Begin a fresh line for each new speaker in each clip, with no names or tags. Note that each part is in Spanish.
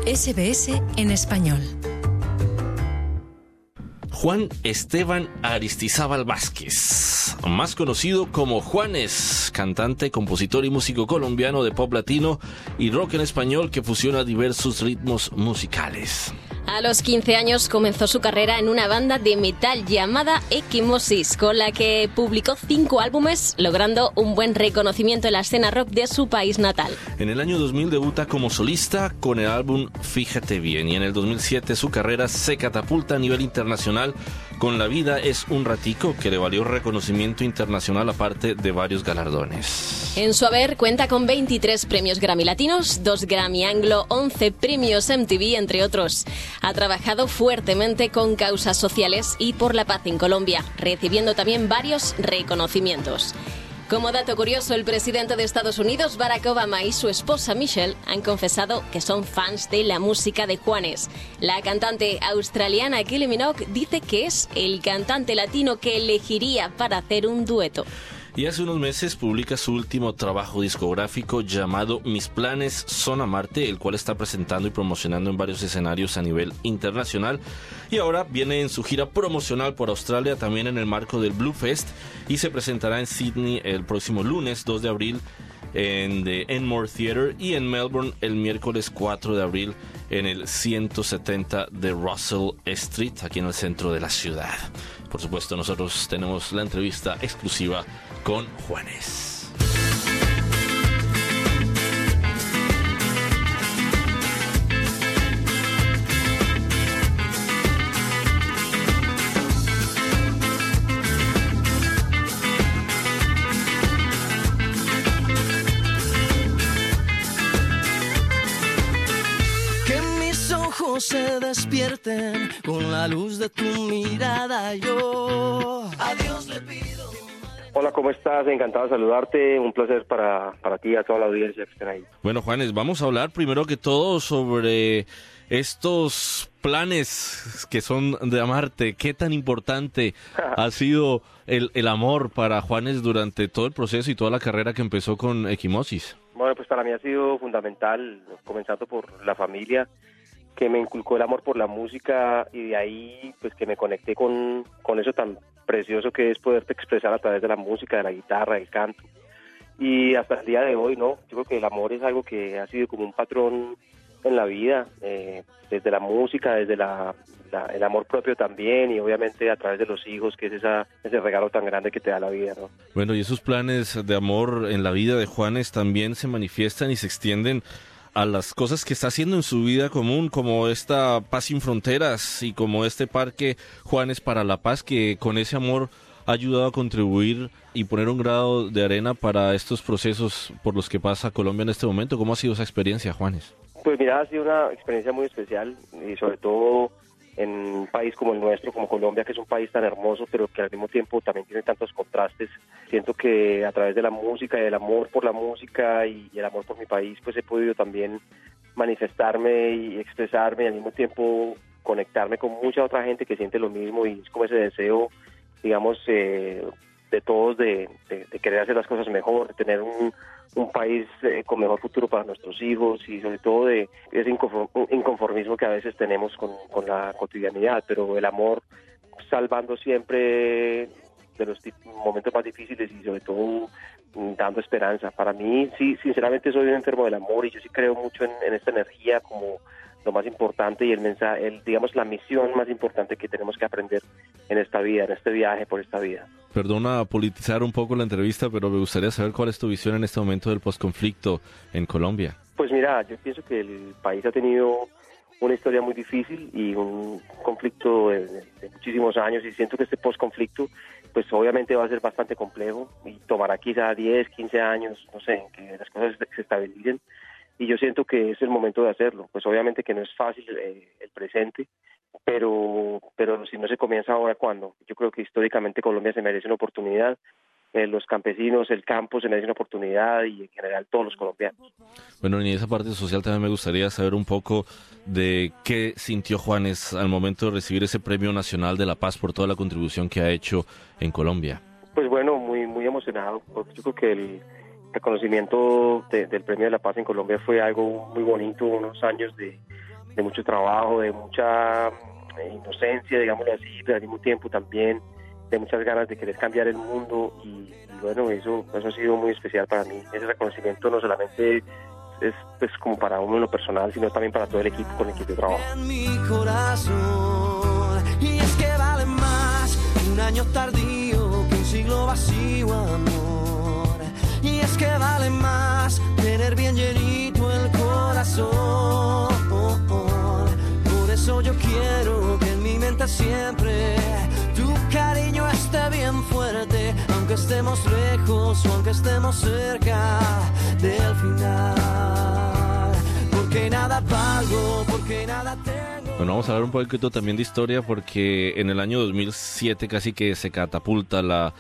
SBS en español.
Juan Esteban Aristizábal Vázquez, más conocido como Juanes, cantante, compositor y músico colombiano de pop latino y rock en español que fusiona diversos ritmos musicales.
A los 15 años comenzó su carrera en una banda de metal llamada Equimosis, con la que publicó 5 álbumes, logrando un buen reconocimiento en la escena rock de su país natal.
En el año 2000 debuta como solista con el álbum Fíjate Bien, y en el 2007 su carrera se catapulta a nivel internacional con La Vida es un Ratico, que le valió reconocimiento internacional aparte de varios galardones.
En su haber cuenta con 23 premios Grammy Latinos, 2 Grammy Anglo, 11 premios MTV, entre otros. Ha trabajado fuertemente con causas sociales y por la paz en Colombia, recibiendo también varios reconocimientos. Como dato curioso, el presidente de Estados Unidos, Barack Obama, y su esposa Michelle han confesado que son fans de la música de Juanes. La cantante australiana Kylie Minogue dice que es el cantante latino que elegiría para hacer un dueto.
Y hace unos meses publica su último trabajo discográfico llamado Mis Planes Son Amarte, el cual está presentando y promocionando en varios escenarios a nivel internacional. Y ahora viene en su gira promocional por Australia, también en el marco del Blue Fest, y se presentará en Sydney el próximo lunes 2 de abril en The Enmore Theatre y en Melbourne el miércoles 4 de abril en el 170 de Russell Street, aquí en el centro de la ciudad. Por supuesto, nosotros tenemos la entrevista exclusiva con Juanes.
Se despierten con la luz de tu mirada, yo a Dios le pido.
Hola, ¿cómo estás? Encantado de saludarte, un placer para ti y a toda la audiencia que estén ahí.
Bueno, Juanes, vamos a hablar primero que todo sobre estos planes que son de amarte. ¿Qué tan importante ha sido el amor para Juanes durante todo el proceso y toda la carrera que empezó con Equimosis?
Bueno, pues para mí ha sido fundamental, comenzando por la familia, que me inculcó el amor por la música, y de ahí pues que me conecté con eso tan precioso que es poderte expresar a través de la música, de la guitarra, del canto. Y hasta el día de hoy, ¿no? Yo creo que el amor es algo que ha sido como un patrón en la vida, desde la música, desde el amor propio también, y obviamente a través de los hijos, que es ese regalo tan grande que te da la vida, ¿no?
Bueno, y esos planes de amor en la vida de Juanes también se manifiestan y se extienden a las cosas que está haciendo en su vida común, como esta Paz Sin Fronteras y como este parque Juanes para la Paz, que con ese amor ha ayudado a contribuir y poner un grado de arena para estos procesos por los que pasa Colombia en este momento. ¿Cómo ha sido esa experiencia, Juanes?
Pues mira, ha sido una experiencia muy especial, y sobre todo en un país como el nuestro, como Colombia, que es un país tan hermoso, pero que al mismo tiempo también tiene tantos contrastes. Siento que a través de la música y del amor por la música y el amor por mi país, pues he podido también manifestarme y expresarme, y al mismo tiempo conectarme con mucha otra gente que siente lo mismo, y es como ese deseo, digamos, de todos de querer hacer las cosas mejor, de tener un país con mejor futuro para nuestros hijos, y sobre todo de ese inconformismo que a veces tenemos con la cotidianidad, pero el amor salvando siempre de los momentos más difíciles y sobre todo dando esperanza. Para mí, sí, sinceramente soy un enfermo del amor, y yo sí creo mucho en esta energía como lo más importante y el mensaje, digamos, la misión más importante que tenemos que aprender en esta vida, en este viaje por esta vida.
Perdona politizar un poco la entrevista, pero me gustaría saber cuál es tu visión en este momento del posconflicto en Colombia.
Pues mira, yo pienso que el país ha tenido una historia muy difícil y un conflicto de muchísimos años, y siento que este posconflicto pues obviamente va a ser bastante complejo y tomará quizá 10, 15 años, no sé, que las cosas se estabilicen. Y yo siento que es el momento de hacerlo. Pues obviamente que no es fácil el presente, pero si no se comienza ahora, ¿cuándo? Yo creo que históricamente Colombia se merece una oportunidad, los campesinos, el campo se merece una oportunidad, y en general todos los colombianos.
Bueno, y en esa parte social también me gustaría saber un poco de qué sintió Juanes al momento de recibir ese Premio Nacional de la Paz por toda la contribución que ha hecho en Colombia.
Pues bueno, muy, muy emocionado, porque yo creo que el reconocimiento del Premio de la Paz en Colombia fue algo muy bonito, unos años de mucho trabajo, de mucha inocencia, digámoslo así, pero al mismo tiempo también de muchas ganas de querer cambiar el mundo y bueno, eso ha sido muy especial para mí. Ese reconocimiento no solamente es pues como para uno en lo personal, sino también para todo el equipo con el que yo trabajo.
En mi corazón, y es que vale más un año tardío que un siglo vacío, amor. Y es que vale más tener bien llenito el corazón. Por eso yo quiero que en mi mente siempre tu cariño esté bien fuerte, aunque estemos lejos o aunque estemos cerca del final. Porque nada valgo, porque nada tengo.
Bueno, vamos a hablar un poquito también de historia, porque en el año 2007 casi que se catapulta la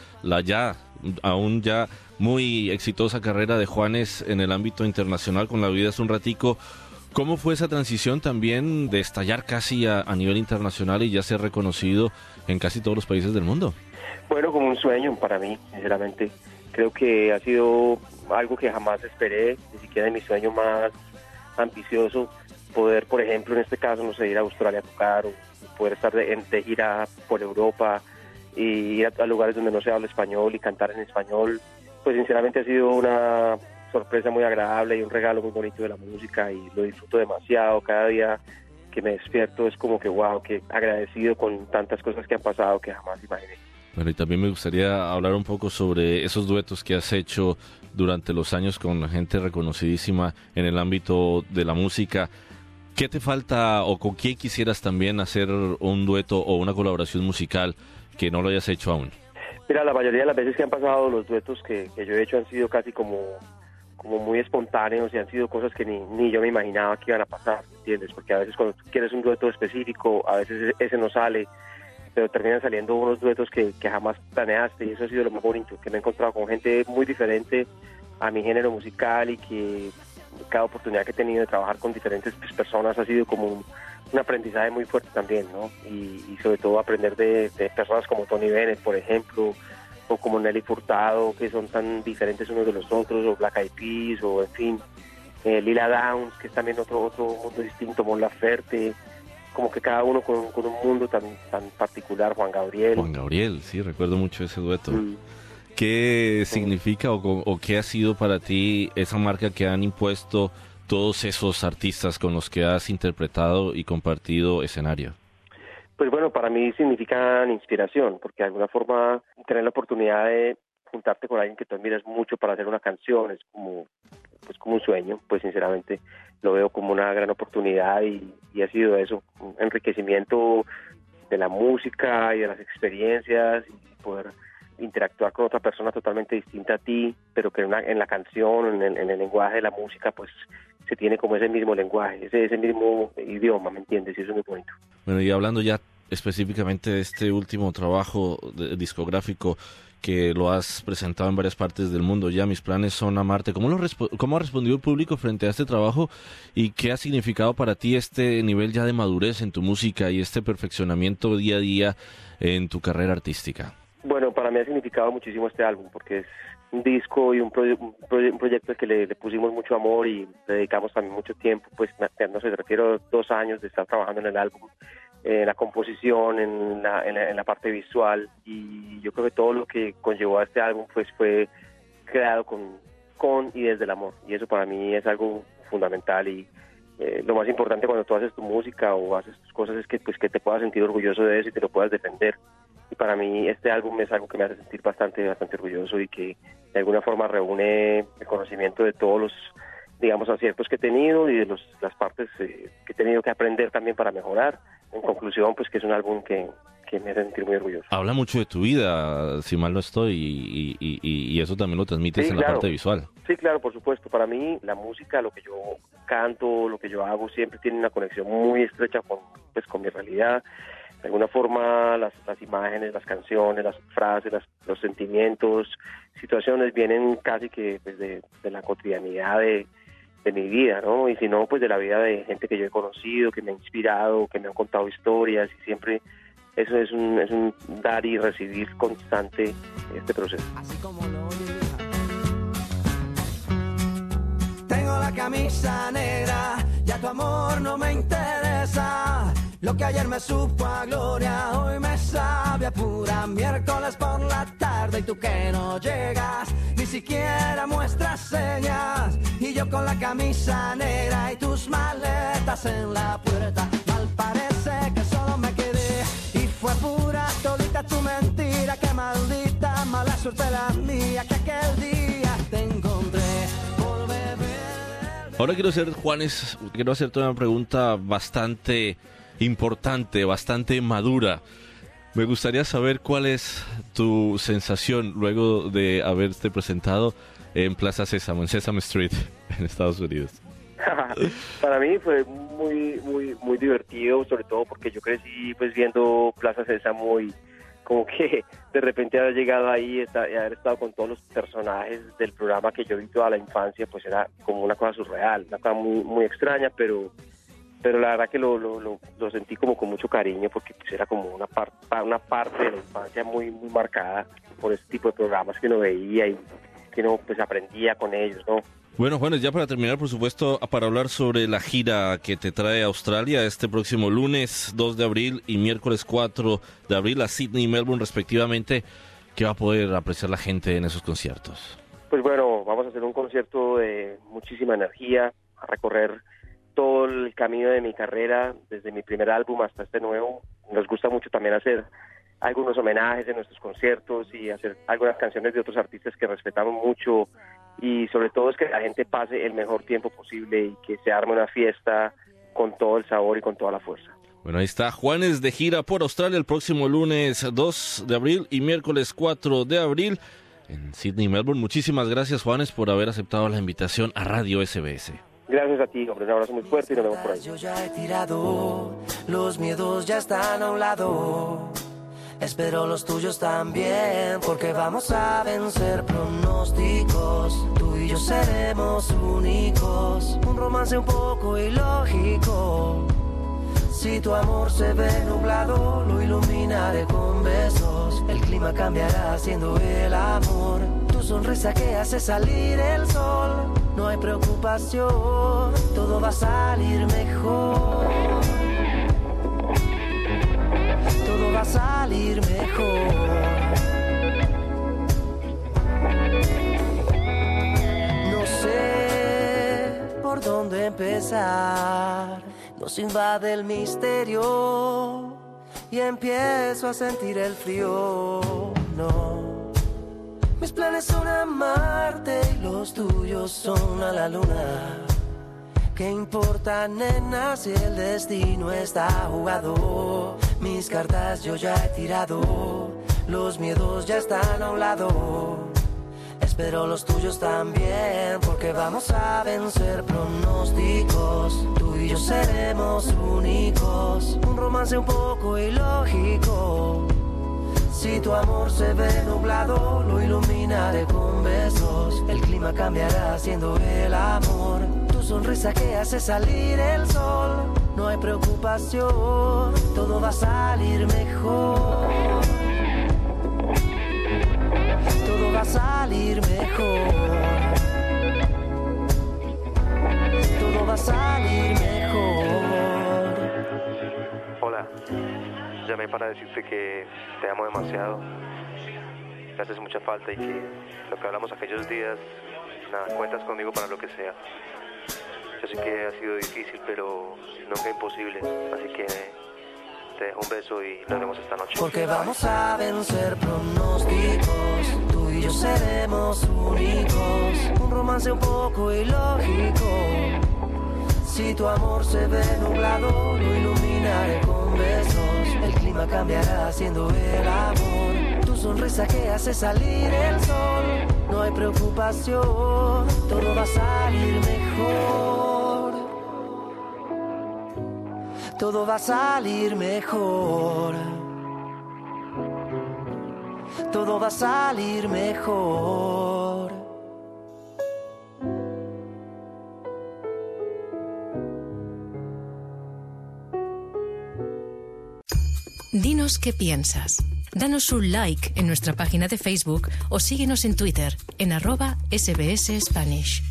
aún ya muy exitosa carrera de Juanes en el ámbito internacional con La vida es un ratico. ¿Cómo fue esa transición también de estallar casi a nivel internacional y ya ser reconocido en casi todos los países del mundo?
Bueno, como un sueño para mí, sinceramente. Creo que ha sido algo que jamás esperé, ni siquiera en mi sueño más ambicioso, poder, por ejemplo, en este caso, no sé, ir a Australia a tocar o poder estar de gira por Europa y ir a lugares donde no se habla español y cantar en español. Pues sinceramente ha sido una sorpresa muy agradable y un regalo muy bonito de la música y lo disfruto demasiado. Cada día que me despierto es como que wow, que agradecido con tantas cosas que han pasado que jamás imaginé.
Bueno, y también me gustaría hablar un poco sobre esos duetos que has hecho durante los años con gente reconocidísima en el ámbito de la música. ¿Qué te falta o con quién quisieras también hacer un dueto o una colaboración musical que no lo hayas hecho aún?
Mira, la mayoría de las veces que han pasado los duetos que yo he hecho han sido casi como muy espontáneos y han sido cosas que ni yo me imaginaba que iban a pasar, ¿entiendes? Porque a veces cuando tú quieres un dueto específico, a veces ese no sale, pero terminan saliendo unos duetos que jamás planeaste y eso ha sido lo más bonito, que me he encontrado con gente muy diferente a mi género musical y que cada oportunidad que he tenido de trabajar con diferentes personas ha sido como un aprendizaje muy fuerte también, ¿no? Y sobre todo aprender de personas como Tony Bennett, por ejemplo, o como Nelly Furtado, que son tan diferentes unos de los otros, o Black Eyed Peas, o en fin, Lila Downs, que es también otro mundo distinto, Mon Laferte, como que cada uno con un mundo tan particular. Juan Gabriel,
sí, recuerdo mucho ese dueto. ¿Qué significa o qué ha sido para ti esa marca que han impuesto todos esos artistas con los que has interpretado y compartido escenario?
Pues bueno, para mí significan inspiración, porque de alguna forma tener la oportunidad de juntarte con alguien que tú admiras mucho para hacer una canción es como un sueño, pues sinceramente lo veo como una gran oportunidad y ha sido eso, un enriquecimiento de la música y de las experiencias y poder interactuar con otra persona totalmente distinta a ti, pero que en la canción, en el lenguaje de la música, pues se tiene como ese mismo lenguaje, ese mismo idioma, ¿me entiendes? Y eso es muy bonito.
Bueno, y hablando ya específicamente de este último trabajo discográfico que lo has presentado en varias partes del mundo, ya Mis planes son amarte, ¿cómo ha respondido el público frente a este trabajo y qué ha significado para ti este nivel ya de madurez en tu música y este perfeccionamiento día a día en tu carrera artística?
Bueno, para mí ha significado muchísimo este álbum porque es un disco y un proyecto que le pusimos mucho amor y le dedicamos también mucho tiempo, pues no sé, refiero a 2 años de estar trabajando en el álbum, en la composición, en la parte visual, y yo creo que todo lo que conllevó a este álbum pues fue creado con y desde el amor, y eso para mí es algo fundamental y lo más importante cuando tú haces tu música o haces tus cosas es que te puedas sentir orgulloso de eso y te lo puedas defender. Y para mí este álbum es algo que me hace sentir bastante orgulloso y que de alguna forma reúne el conocimiento de todos los, digamos, aciertos que he tenido y de las partes que he tenido que aprender también para mejorar. En conclusión, pues que es un álbum que me hace sentir muy orgulloso.
Habla mucho de tu vida, si mal no estoy, y eso también lo transmites en la parte visual.
Sí, claro, por supuesto. Para mí la música, lo que yo canto, lo que yo hago, siempre tiene una conexión muy estrecha con mi realidad. De alguna forma las imágenes, las canciones, las frases, los sentimientos, situaciones vienen casi que pues, de la cotidianidad de mi vida, ¿no? Y si no, pues de la vida de gente que yo he conocido, que me ha inspirado, que me han contado historias y siempre eso es un dar y recibir constante este proceso.
Así como lo oí. Tengo la camisa negra, ya tu amor no me interesa. certeza. Lo que ayer me supo a gloria, hoy me sabe a pura. Miércoles por la tarde y tú que no llegas, ni siquiera muestras señas. Y yo con la camisa negra y tus maletas en la puerta. Mal parece que solo me quedé y fue pura todita tu mentira. Qué maldita mala suerte la mía que aquel día te encontré.
Ahora quiero hacerte una pregunta bastante importante, bastante madura. Me gustaría saber cuál es tu sensación luego de haberte presentado en Plaza Sésamo, en Sesame Street, en Estados Unidos.
Para mí fue muy divertido, sobre todo porque yo crecí pues viendo Plaza Sésamo y como que de repente haber llegado ahí y haber estado con todos los personajes del programa que yo vi toda la infancia, pues era como una cosa surreal, una cosa muy extraña, pero la verdad que lo sentí como con mucho cariño porque pues era como una parte de la infancia muy marcada por este tipo de programas que uno veía y que uno pues aprendía con ellos, ¿no?
Bueno, Juanes, ya para terminar, por supuesto, para hablar sobre la gira que te trae a Australia este próximo lunes 2 de abril y miércoles 4 de abril a Sydney y Melbourne respectivamente, ¿qué va a poder apreciar la gente en esos conciertos?
Pues bueno, vamos a hacer un concierto de muchísima energía, a recorrer todo el camino de mi carrera, desde mi primer álbum hasta este nuevo. Nos gusta mucho también hacer algunos homenajes en nuestros conciertos y hacer algunas canciones de otros artistas que respetamos mucho, y sobre todo es que la gente pase el mejor tiempo posible y que se arme una fiesta con todo el sabor y con toda la fuerza.
Bueno, ahí está Juanes de gira por Australia el próximo lunes 2 de abril y miércoles 4 de abril en Sydney y Melbourne. Muchísimas gracias, Juanes, por haber aceptado la invitación a Radio SBS.
Gracias a ti, hombre, un abrazo muy fuerte y nos vemos por ahí.
Yo ya he tirado, los miedos ya están a un lado. Espero los tuyos también, porque vamos a vencer pronósticos. Tú y yo seremos únicos, un romance un poco ilógico. Si tu amor se ve nublado, lo iluminaré con besos. El clima cambiará siendo el amor. Tu sonrisa que hace salir el sol. No hay preocupación, todo va a salir mejor. Todo va a salir mejor. No sé por dónde empezar. Nos invade el misterio y empiezo a sentir el frío. No, mis planes son amarte y los tuyos son a la luna. ¿Qué importa, nena, si el destino está jugado? Mis cartas yo ya he tirado, los miedos ya están a un lado. Espero los tuyos también, porque vamos a vencer pronósticos. Tú y yo seremos únicos, un romance un poco ilógico. Si tu amor se ve nublado, lo iluminaré con besos. El clima cambiará siendo el amor. Tu sonrisa que hace salir el sol. No hay preocupación, todo va a salir mejor. Todo va a salir mejor. Todo va a salir mejor.
Hola, llamé para decirte que te amo demasiado. Me haces mucha falta y que lo que hablamos aquellos días, nada, cuentas conmigo para lo que sea. Yo sé que ha sido difícil, pero nunca imposible. Así que te dejo un beso y nos vemos esta noche.
Porque vamos a vencer pronósticos. Tú y yo seremos únicos. Un romance un poco ilógico. Si tu amor se ve nublado, lo iluminaré con besos. El clima cambiará siendo el amor. Tu sonrisa que hace salir el sol. No hay preocupación, todo va a salir mejor. Todo va a salir mejor. Todo va a salir mejor.
Dinos qué piensas. Danos un like en nuestra página de Facebook o síguenos en Twitter en @SBS Spanish.